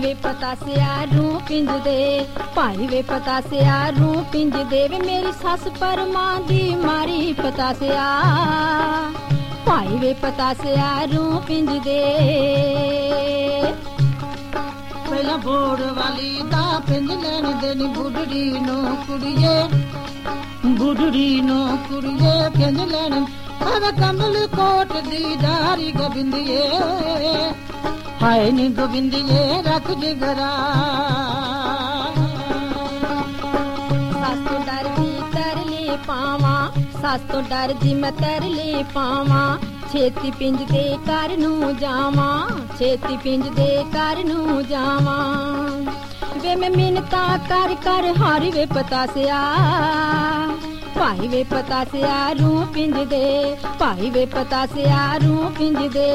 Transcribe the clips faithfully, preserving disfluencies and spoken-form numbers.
ਵੇ ਪਤਾਸਿਆ ਰੂ ਪਿੰਜ ਦੇ, ਭਾਈ ਵੇ ਪਤਾਸਿਆ ਰੂ ਪਿੰਜ ਦੇ ਵੇ ਮੇਰੀ ਸੱਸ ਪਰਮਾਂ ਦੀ ਮਾਰੀ ਪਤਾਸਿਆ, ਭਾਈ ਵੇ ਪਤਾਸਿਆ ਰੂ ਪਿੰਜ ਦੇ। ਪਹਿਲਾਂ ਬੋੜ ਵਾਲੀ ਦਾ ਪਿੰਜ ਲੈਣ ਦੇਣੀ ਬੁੱਢੜੀ ਨੂੰ ਕੁੜੀਏ, ਬੁੱਢੜੀ ਨੂੰ ਕੁੜੀਏ ਪਿੰਜ ਲੈਣ ਆਵੇ ਕਮਲ ਕੋਟ ਦੀ ਦਾਰੀ ਗੋਬਿੰਦੀਏ, ਹਾਏ ਨੀ ਗੋਬਿੰਦੀਏ ਰੱਖ ਜਿਗਰਾ। ਸੱਸ ਤੋਂ ਡਰਦੀ ਤਰਲੇ ਪਾਵਾਂ, ਸੱਸ ਤੋਂ ਡਰਦੀ ਮੈਂ ਤਰਲੇ ਪਾਵਾਂ, ਛੇਤੀ ਪਿੰਜ ਦੇ ਘਰ ਨੂੰ ਜਾਵਾਂ, ਛੇਤੀ ਪਿੰਜ ਦੇ ਘਰ ਨੂੰ ਜਾਵਾਂ। ਵੇ ਮੈਂ ਮਿੰਨਤਾਂ ਕਰ ਕਰ ਹਾਰੀ ਵੇ ਪਤਾਸਿਆ, ਭਾਈ ਵੇ ਪਤਾਸਿਆ ਰੂ ਪਿੰਜ ਦੇ, ਭਾਈ ਵੇ ਪਤਾਸਿਆ ਰੂ ਪਿੰਜ ਦੇ।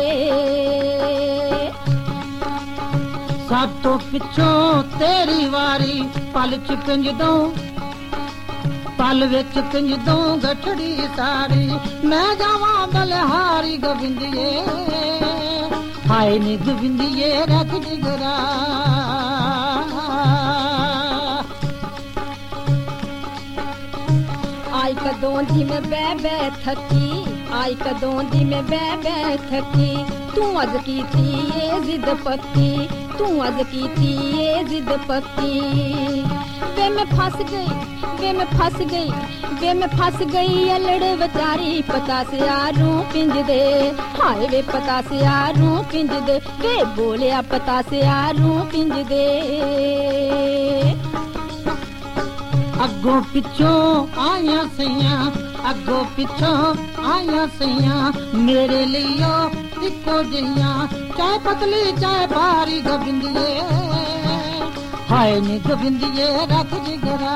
ਸਭ ਤੋਂ ਪਿੱਛੋਂ ਤੇਰੀ ਵਾਰੀ ਪਲ ਚ ਪਿੰਜ ਦਊਂ, ਪਲ ਵਿੱਚ ਪਿੰਜ ਦਊਂ ਗਠੜੀ ਸਾਰੀ, ਮੈਂ ਜਾਵਾਂ ਬਲਹਾਰੀ ਗੋਬਿੰਦੀਏ, ਹਾਏ ਨੀ ਗੋਬਿੰਦੀਏ ਰੱਖ ਜਿਗਰਾ। ਆਈ ਕਦੋਂ ਦੀ ਮੈਂ ਬਹਿ ਬਹਿ ਥੱਕੀ, ਆਈ ਕਦੋਂ ਦੀ ਮੈਂ ਬਹਿ ਬਹਿ ਥੱਕੀ, ਤੂੰ ਅੱਜ ਕੀਤੀ ਏ ਜ਼ਿੱਦ ਪੱਕੀ, ਤੂੰ ਅੱਜ ਕੀਤੀ ਏ ਜ਼ਿੱਦ ਪੱਕੀ। ਵੇ ਮੈਂ ਫਸ ਗਈ, ਵੇ ਮੈਂ ਫਸ ਗਈ, ਵੇ ਮੈਂ ਫਸ ਗਈ ਅਲੜ ਵਿਚਾਰੀ ਪਤਾਸਿਆ ਰੂ ਪਿੰਜ ਦੇ, ਹਾਏ ਵੇ ਪਤਾਸਿਆ ਰੂ ਪਿੰਜ ਦੇ, ਵੇ ਬੋਲਿਆ ਪਤਾਸਿਆ ਰੂ ਪਿੰਜ ਦੇ। ਅੱਗੋਂ ਪਿੱਛੋਂ ਆਈਆਂ ਸਈਆਂ, ਅੱਗੋਂ ਪਿੱਛੋਂ ਆਈਆਂ ਸਈਆਂ, ਮੇਰੇ ਲਈਓ ਇੱਕੋ ਜਿਹੀਆਂ, ਚਾਹੇ ਪਤਲੀ ਚਾਹੇ ਭਾਰੀ ਗੋਬਿੰਦੀਏ, ਹਾਏ ਨੀ ਗੋਬਿੰਦੀਏ ਰੱਖ ਜਿਗਰਾ।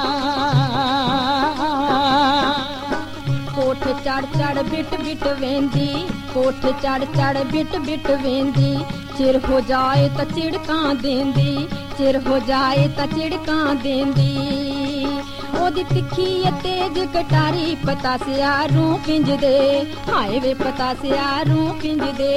ਕੋਠੇ ਚੜ ਚੜ ਬਿਟ ਬਿਟ ਵੇਂਦੀ, ਕੋਠੇ ਚੜ ਚੜ ਬਿਟ ਬਿਟ ਵੇਂਦੀ, ਚਿਰ ਹੋ ਜਾਏ ਤਾਂ ਝਿੜਕਾਂ ਦੇਂਦੀ, ਚਿਰ ਹੋ ਜਾਏ ਤਾਂ ਝਿੜਕਾਂ ਦੇਂਦੀ। ਉਹਦੀ ਤਿੱਖੀ ਏ ਤੇਜ ਕਟਾਰੀ ਪਤਾਸਿਆ ਰੂ ਪਿੰਜ ਦੇ, ਹਾਏ ਵੇ ਪਤਾਸਿਆ ਰੂ ਪਿੰਜ ਦੇ।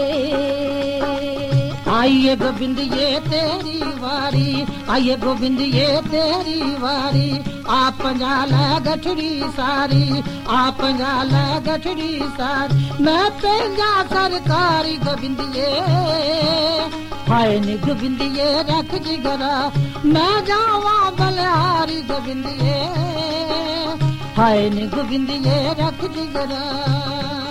ਆਈਏ ਗੋਬਿੰਦੀਏ ਤੇਰੀ ਵਾਰੀ, ਆਈਏ ਗੋਬਿੰਦੀਏ ਤੇਰੀ ਵਾਰੀ, ਆ ਪੰਜਾ ਲੈ ਗਠੜੀ ਸਾਰੀ, ਆ ਪੰਜਾ ਲੈ ਗਠੜੀ ਸਾਰੀ, ਮੈਂ ਪੰਜਾ ਸਰਕਾਰੀ ਗੋਬਿੰਦੀਏ, ਹਾਏ ਨੀ ਗੋਬਿੰਦੀਏ ਰੱਖ ਜਿਗਰਾ, ਮੈਂ ਜਾਵਾਂ ਬਲਿਹਾਰੀ ਗੋਬਿੰਦੀਏ, ਹਾਏ ਨੀ ਗੋਬਿੰਦੀਏ ਰੱਖ ਜਿਗਰਾ।